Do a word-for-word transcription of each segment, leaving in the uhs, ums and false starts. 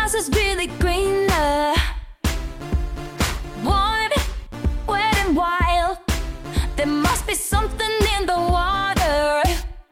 grass is really greener. Warm, wet and wild. There must be something in the water.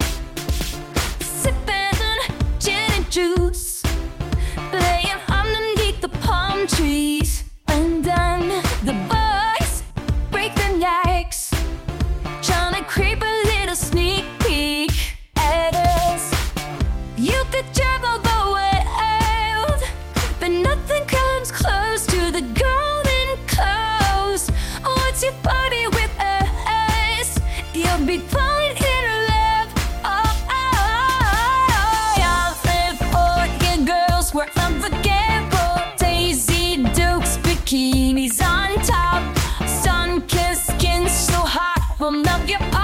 Sipping gin and juice, playing underneath the palm trees. And then the boys break their necks, trying to creep a little sneak peek at us. You could travel the world, but nothing comes close to the golden clothes. Once you party with us, you'll be falling in love. Oh, oh, y'all live for your girls, we're unforgettable. Daisy Dukes, bikinis on top, sun-kissed skin so hot, we'll love you.